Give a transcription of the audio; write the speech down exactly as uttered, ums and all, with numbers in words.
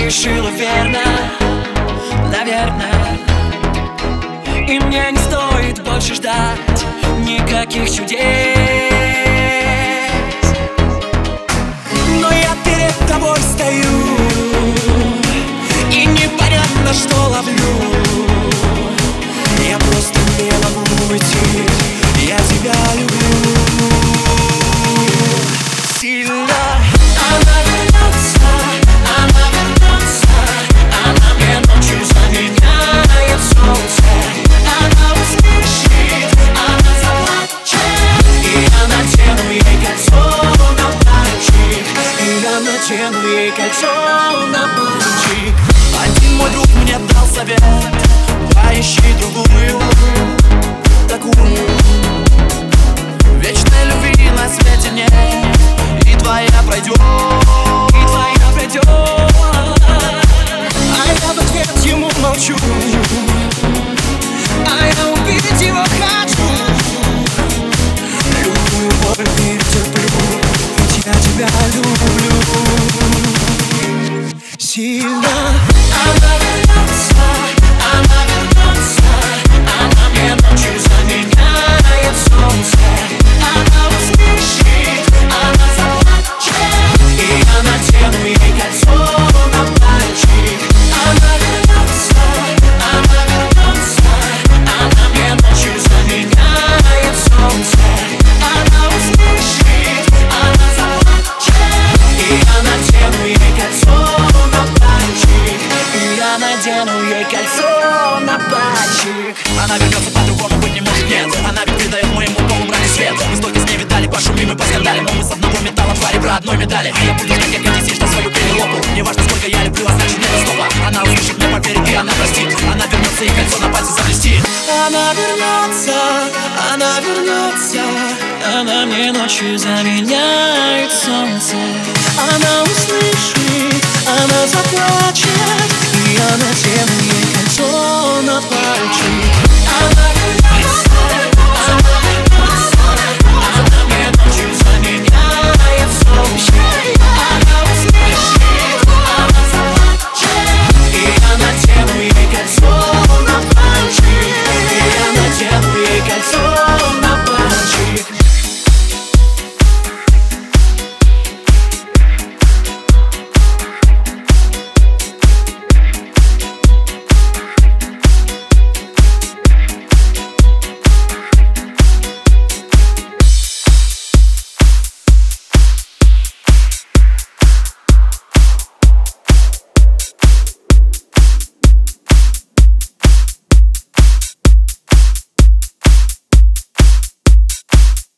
решила верно, наверное. И мне не стоит больше ждать никаких чудес. Но я перед тобой стою, и непонятно, что ловлю. Я просто не могу уйти, я тебя люблю сильно. Она вернется, она вернется, она мне ночью заменяет солнце. Она услышит, она заплачет, и я надену ей кольцо на пальчик. И я надену ей кольцо на пальчик. Один мой друг мне дал совет: поищи другую, такую. Вечной любви на свете нет, и твоя пройдет, и твоя пройдет. А я в ответ ему молчу, а я увидеть его хочу. Любую боль перетерплю, ведь я тебя люблю сильно. Она вернется, она вернется, она мне ночью заменяет солнце. Она услышит, она заплачет, и я надену ей кольцо на пальчик. Она вернется, она вернется, она мне ночью заменяет солнце. Она услышит, она заплачет, и я надену ей кольцо на пальчик. И я надену ей кольцо на пальчик. Она вернется, по-другому быть не может, нет. Она ведь придает моему дому брали свет. Мы столько с ней видали, пошумим и поскандали, но мы с одного металла твари про одной медали. И я буду знать, как эти что свою перелопу. Не важно, сколько я люблю, а значит нет стопа. Она услышит, мне поверит, и она простит. Она вернется, и кольцо на пальце заблестит. Она вернется, она вернется, она мне ночью заменяет солнце. Она услышит, она заплачет, и я надену ей кольцо на пальчик.